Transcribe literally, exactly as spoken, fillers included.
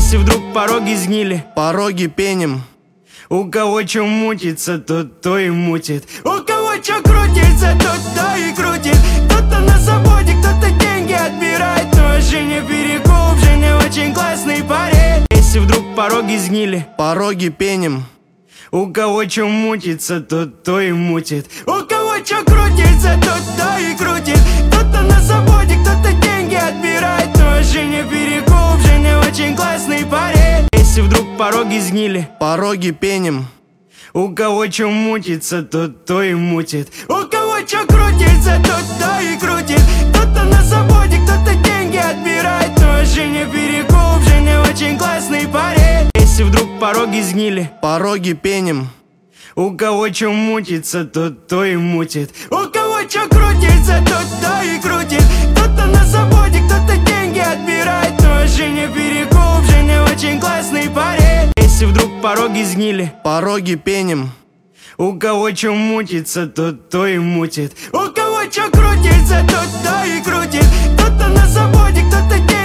Если вдруг пороги сгнили, пороги пеним. У кого чё мутится, тот то и мутит. У кого чё крутится, тот то и крутит. Кто-то на заводе, кто-то деньги отбирает. Но Женя Перекуп, Женя очень классный парень. Если вдруг пороги сгнили, пороги пеним. у кого чё мутится, тот то и мутит. У кого чё крутится, тот то и крутит. Кто-то на заводе, кто-то деньги отбирает. Но Женя Перекуп, Женя очень классный парень. Если вдруг пороги сгнили, пороги пеним. у кого чё мутится, тот то и мутит. У кого чё крутится, тот то и крутит. Кто-то на заводе, кто-то деньги отбирает. Но Женя Перекуп, Женя очень классный парень. Если вдруг пороги сгнили, пороги пеним. у кого чё мутится, тот то и мутит. У кого чё крутится, тот то и крутит. Кто-то на заводе, кто-то деньги отбирает. Но Женя Перекуп, Женя очень классный парень. Если вдруг пороги сгнили, пороги пеним. у кого чё мутится, тот то и мутит. У кого чё крутится, тот то и крутит. Кто-то на заводе, кто-то деньги